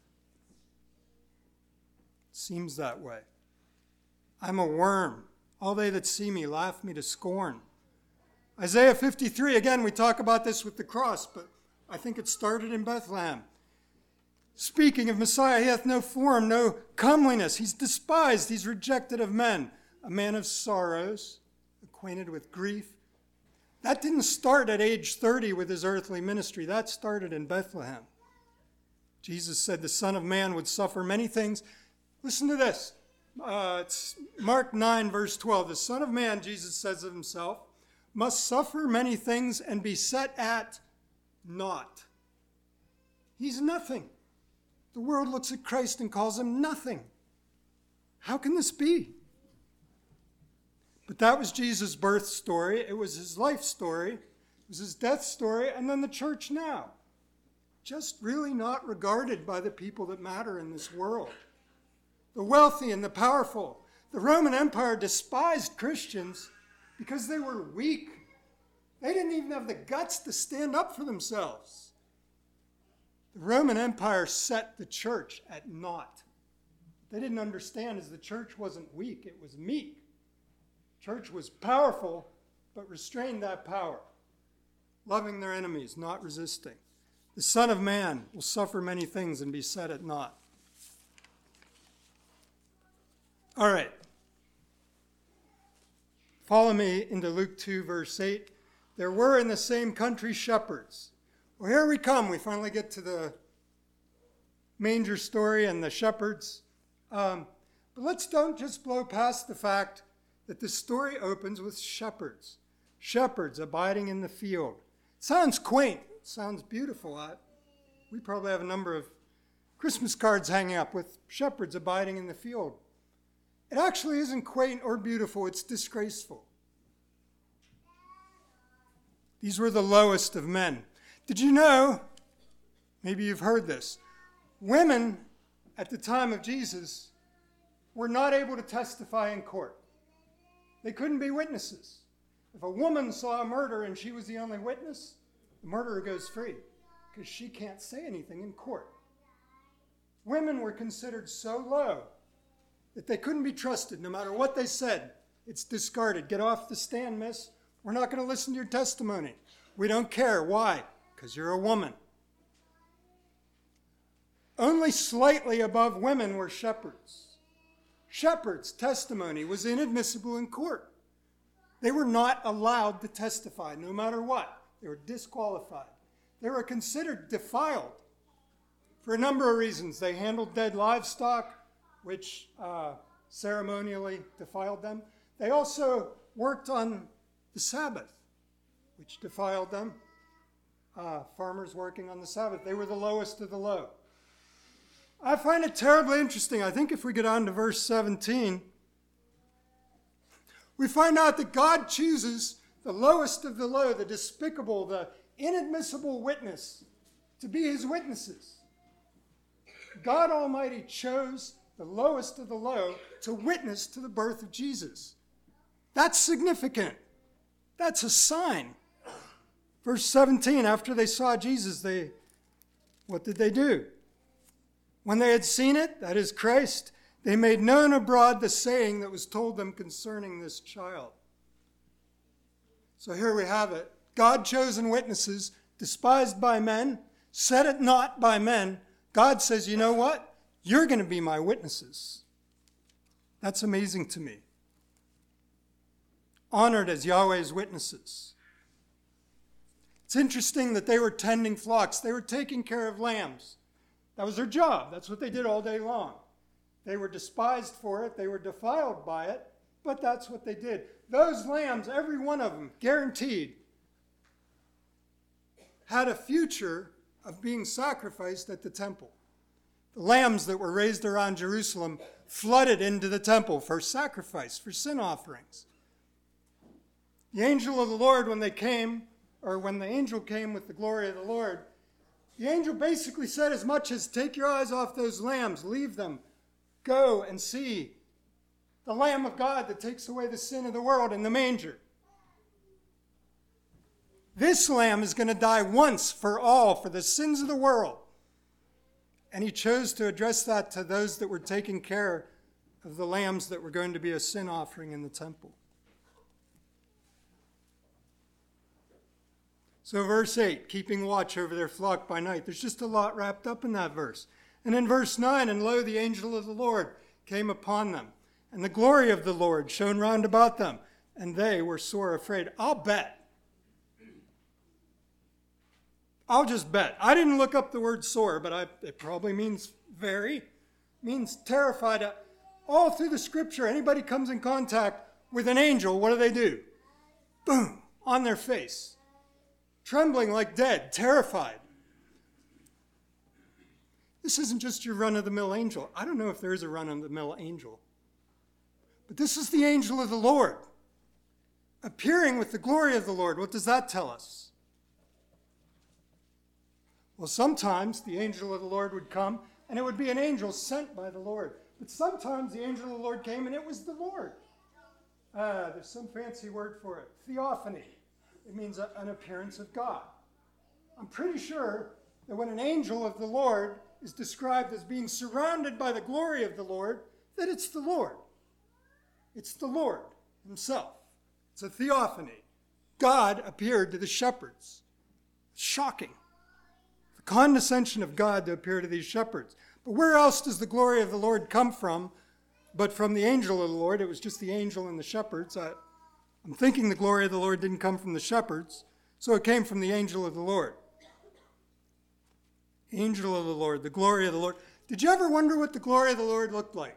It seems that way. I'm a worm. All they that see me laugh me to scorn. Isaiah fifty-three, again, we talk about this with the cross, but I think it started in Bethlehem. Speaking of Messiah, he hath no form, no comeliness. He's despised, he's rejected of men. A man of sorrows, acquainted with grief. That didn't start at age thirty with his earthly ministry. That started in Bethlehem. Jesus said the Son of Man would suffer many things, Listen to this. Uh, it's Mark nine, verse twelve. The Son of Man, Jesus says of himself, must suffer many things and be set at naught. He's nothing. The world looks at Christ and calls him nothing. How can this be? But that was Jesus' birth story. It was his life story. It was his death story. And then the church now. Just really not regarded by the people that matter in this world. The wealthy and the powerful. The Roman Empire despised Christians because they were weak. They didn't even have the guts to stand up for themselves. The Roman Empire set the church at naught. They didn't understand is the church wasn't weak, it was meek. Church was powerful, but restrained that power, loving their enemies, not resisting. The Son of Man will suffer many things and be set at naught. All right. Follow me into Luke two, verse eight. There were in the same country shepherds. Well, here we come. We finally get to the manger story and the shepherds. Um, but let's don't just blow past the fact that the story opens with shepherds. Shepherds abiding in the field. It sounds quaint. It sounds beautiful. I, we probably have a number of Christmas cards hanging up with shepherds abiding in the field. It actually isn't quaint or beautiful. It's disgraceful. These were the lowest of men. Did you know, maybe you've heard this, women at the time of Jesus were not able to testify in court. They couldn't be witnesses. If a woman saw a murder and she was the only witness, the murderer goes free because she can't say anything in court. Women were considered so low that they couldn't be trusted no matter what they said. It's discarded. Get off the stand, miss. We're not going to listen to your testimony. We don't care. Why? Because you're a woman. Only slightly above women were shepherds. Shepherds' testimony was inadmissible in court. They were not allowed to testify no matter what. They were disqualified. They were considered defiled for a number of reasons. They handled dead livestock, which uh, ceremonially defiled them. They also worked on the Sabbath, which defiled them. Uh, farmers working on the Sabbath. They were the lowest of the low. I find it terribly interesting. I think if we get on to verse seventeen, we find out that God chooses the lowest of the low, the despicable, the inadmissible witness, to be his witnesses. God Almighty chose the lowest of the low to witness to the birth of Jesus. That's significant. That's a sign. Verse seventeen, after they saw Jesus, they, what did they do? When they had seen it, that is Christ, they made known abroad the saying that was told them concerning this child. So here we have it. God-chosen witnesses, despised by men, set at naught by men. God says, you know what? You're going to be my witnesses. That's amazing to me. Honored as Yahweh's witnesses. It's interesting that they were tending flocks. They were taking care of lambs. That was their job. That's what they did all day long. They were despised for it. They were defiled by it. But that's what they did. Those lambs, every one of them, guaranteed, had a future of being sacrificed at the temple. The lambs that were raised around Jerusalem flooded into the temple for sacrifice, for sin offerings. The angel of the Lord, when they came, or when the angel came with the glory of the Lord, the angel basically said as much as, take your eyes off those lambs, leave them, go and see the Lamb of God that takes away the sin of the world in the manger. This lamb is going to die once for all for the sins of the world. And he chose to address that to those that were taking care of the lambs that were going to be a sin offering in the temple. So verse eight, keeping watch over their flock by night. There's just a lot wrapped up in that verse. And in verse nine, and lo, the angel of the Lord came upon them, and the glory of the Lord shone round about them, and they were sore afraid. I'll bet. I'll just bet. I didn't look up the word sore, but I, it probably means very. means terrified. All through the scripture, anybody comes in contact with an angel, what do they do? Boom, on their face. Trembling like dead, terrified. This isn't just your run-of-the-mill angel. I don't know if there is a run-of-the-mill angel. But this is the angel of the Lord, appearing with the glory of the Lord. What does that tell us? Well, sometimes the angel of the Lord would come, and it would be an angel sent by the Lord. But sometimes the angel of the Lord came, and it was the Lord. Ah, there's some fancy word for it. Theophany. It means a, an appearance of God. I'm pretty sure that when an angel of the Lord is described as being surrounded by the glory of the Lord, that it's the Lord. It's the Lord himself. It's a theophany. God appeared to the shepherds. Shocking. The condescension of God to appear to these shepherds. But where else does the glory of the Lord come from but from the angel of the Lord? It was just the angel and the shepherds. I, I'm thinking the glory of the Lord didn't come from the shepherds, so it came from the angel of the Lord. Angel of the Lord, the glory of the Lord. Did you ever wonder what the glory of the Lord looked like?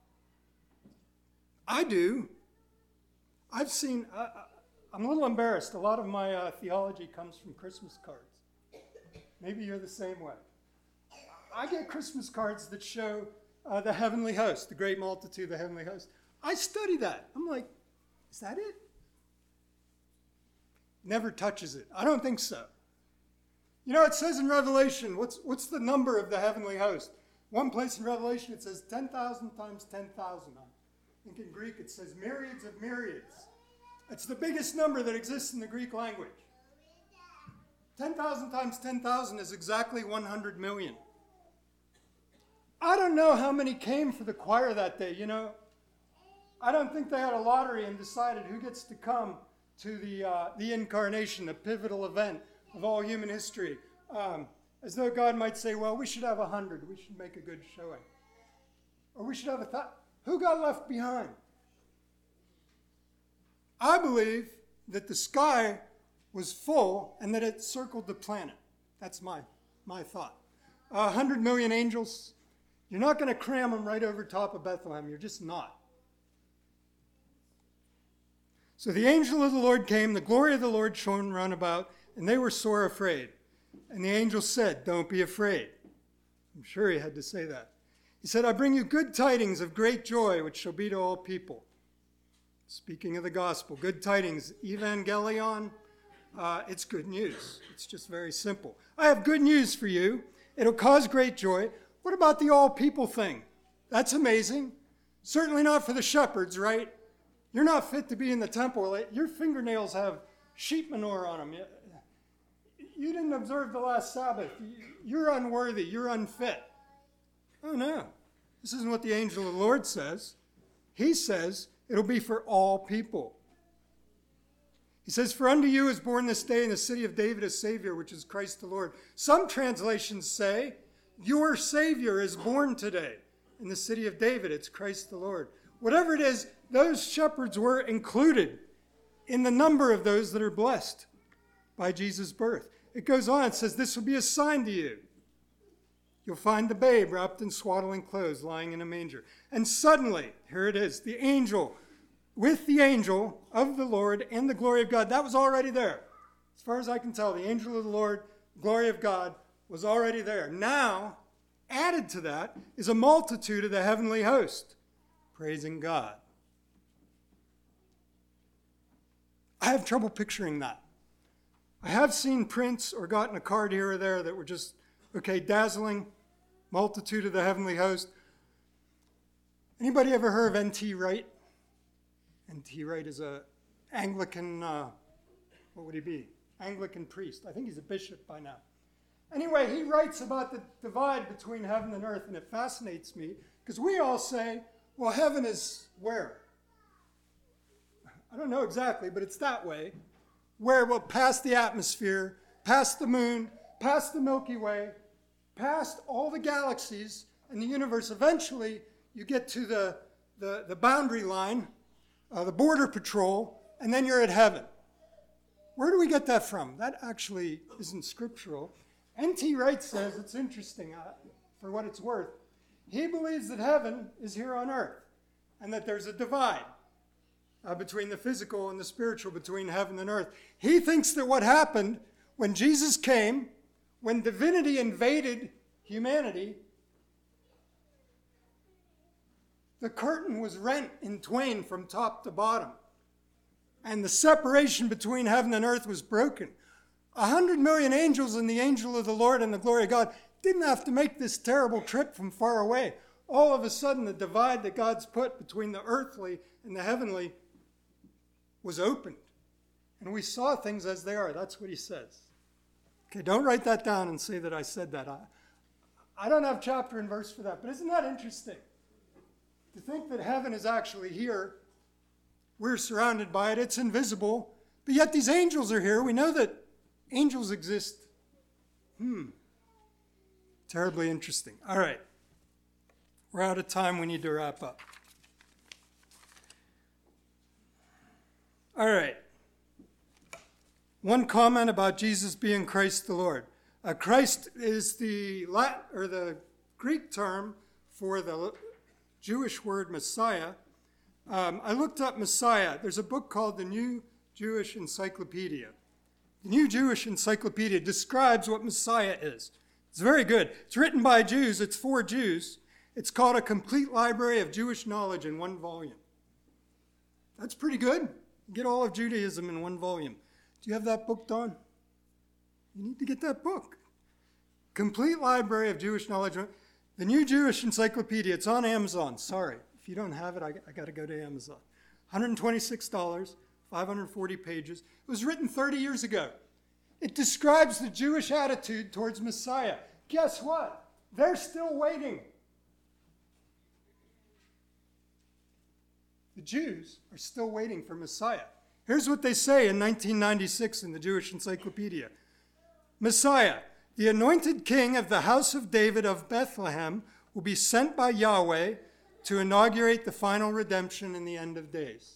I do. I've seen, uh, I'm a little embarrassed. A lot of my uh, theology comes from Christmas cards. Maybe you're the same way. I get Christmas cards that show uh, the heavenly host, the great multitude, the heavenly host. I study that. I'm like, is that it? Never touches it. I don't think so. You know, it says in Revelation, what's, what's the number of the heavenly host? One place in Revelation it says ten thousand times ten thousand. I think in Greek it says myriads of myriads. It's the biggest number that exists in the Greek language. ten thousand times ten thousand is exactly one hundred million. I don't know how many came for the choir that day, you know. I don't think they had a lottery and decided who gets to come to the, uh, the incarnation, the pivotal event of all human history. Um, as though God might say, well, we should have a hundred. We should make a good showing. Or we should have a thousand. Who got left behind? I believe that the sky was full and that it circled the planet. That's my, my thought. A hundred million angels. You're not going to cram them right over top of Bethlehem. You're just not. So the angel of the Lord came, the glory of the Lord shone round about, and they were sore afraid. And the angel said, don't be afraid. I'm sure he had to say that. He said, I bring you good tidings of great joy, which shall be to all people. Speaking of the gospel, good tidings, evangelion, uh, it's good news. It's just very simple. I have good news for you. It'll cause great joy. What about the all people thing? That's amazing. Certainly not for the shepherds, right? You're not fit to be in the temple. Your fingernails have sheep manure on them. You didn't observe the last Sabbath. You're unworthy. You're unfit. Oh, no. This isn't what the angel of the Lord says. He says it'll be for all people. He says, for unto you is born this day in the city of David a Savior, which is Christ the Lord. Some translations say, your Savior is born today in the city of David. It's Christ the Lord. Whatever it is, those shepherds were included in the number of those that are blessed by Jesus' birth. It goes on, it says, this will be a sign to you. You'll find the babe wrapped in swaddling clothes, lying in a manger. And suddenly, here it is, the angel, with the angel of the Lord and the glory of God. That was already there. As far as I can tell, the angel of the Lord, glory of God, was already there. Now, added to that, is a multitude of the heavenly host, praising God. I have trouble picturing that. I have seen prints or gotten a card here or there that were just, okay, dazzling, multitude of the heavenly host. Anybody ever heard of N T Wright? N T Wright is a Anglican, uh, what would he be? Anglican priest. I think he's a bishop by now. Anyway, he writes about the divide between heaven and earth, and it fascinates me because we all say, well, heaven is where? I don't know exactly, but it's that way. Where, well, past the atmosphere, past the moon, past the Milky Way, past all the galaxies and the universe. Eventually, you get to the, the, the boundary line, uh, the border patrol, and then you're at heaven. Where do we get that from? That actually isn't scriptural. N T Wright says, it's interesting, uh, for what it's worth, He believes that heaven is here on earth and that there's a divide uh, between the physical and the spiritual, between heaven and earth. He thinks that what happened when Jesus came, when divinity invaded humanity, the curtain was rent in twain from top to bottom, and the separation between heaven and earth was broken. A hundred million angels and the angel of the Lord and the glory of God didn't have to make this terrible trip from far away. All of a sudden, the divide that God's put between the earthly and the heavenly was opened. And we saw things as they are. That's what he says. Okay, don't write that down and say that I said that. I, I don't have chapter and verse for that, but isn't that interesting? To think that heaven is actually here. We're surrounded by it. It's invisible. But yet these angels are here. We know that angels exist. Hmm. Terribly interesting. All right. We're out of time. We need to wrap up. All right. One comment about Jesus being Christ the Lord. Uh, Christ is the Latin, or the Greek term for the Jewish word Messiah. Um, I looked up Messiah. There's a book called the New Jewish Encyclopedia. The New Jewish Encyclopedia describes what Messiah is. It's very good. It's written by Jews. It's for Jews. It's called A Complete Library of Jewish Knowledge in one volume. That's pretty good. You get all of Judaism in one volume. Do you have that book, Don? You need to get that book. Complete Library of Jewish Knowledge. The New Jewish Encyclopedia. It's on Amazon. Sorry. If you don't have it, I, I got to go to Amazon. one hundred twenty-six dollars, five hundred forty pages. It was written thirty years ago. It describes the Jewish attitude towards Messiah. Guess what? They're still waiting. The Jews are still waiting for Messiah. Here's what they say in nineteen ninety-six in the Jewish Encyclopedia. Messiah, the anointed king of the house of David of Bethlehem, will be sent by Yahweh to inaugurate the final redemption in the end of days.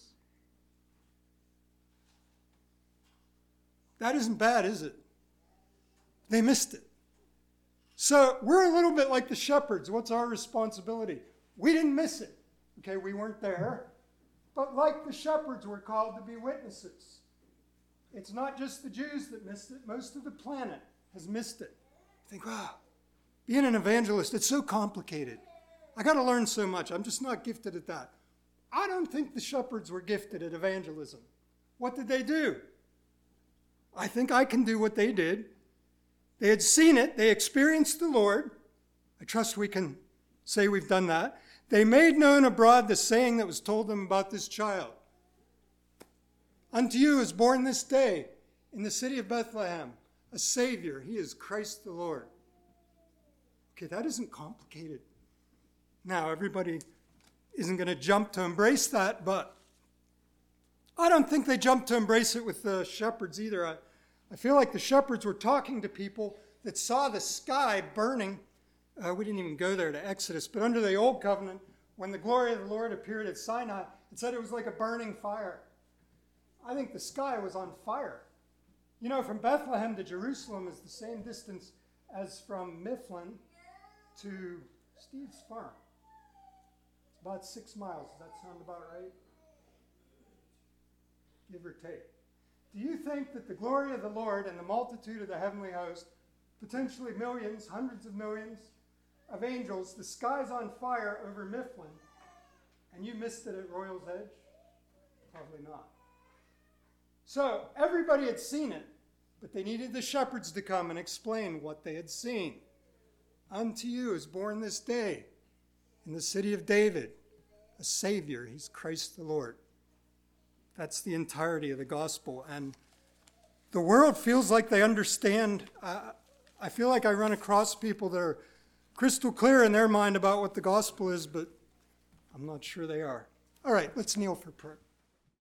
That isn't bad, is it? They missed it. So we're a little bit like the shepherds. What's our responsibility? We didn't miss it. Okay, we weren't there. But like the shepherds, we're called to be witnesses. It's not just the Jews that missed it. Most of the planet has missed it. You think, wow, being an evangelist, it's so complicated. I got to learn so much. I'm just not gifted at that. I don't think the shepherds were gifted at evangelism. What did they do? I think I can do what they did. They had seen it. They experienced the Lord. I trust we can say we've done that. They made known abroad the saying that was told them about this child. Unto you is born this day in the city of Bethlehem a Savior. He is Christ the Lord. Okay, that isn't complicated. Now, everybody isn't going to jump to embrace that, but I don't think they jumped to embrace it with the shepherds either. I, I feel like the shepherds were talking to people that saw the sky burning. Uh, we didn't even go there to Exodus, but under the Old Covenant, when the glory of the Lord appeared at Sinai, it said it was like a burning fire. I think the sky was on fire. You know, from Bethlehem to Jerusalem is the same distance as from Mifflin to Steve's farm. It's about six miles. Does that sound about right? Give or take. Do you think that the glory of the Lord and the multitude of the heavenly host, potentially millions, hundreds of millions of angels, the sky's on fire over Mifflin, and you missed it at Royal's Edge? Probably not. So everybody had seen it, but they needed the shepherds to come and explain what they had seen. Unto you is born this day in the city of David a Savior. He's Christ the Lord. That's the entirety of the gospel. And the world feels like they understand. Uh, I feel like I run across people that are crystal clear in their mind about what the gospel is, but I'm not sure they are. All right, let's kneel for prayer.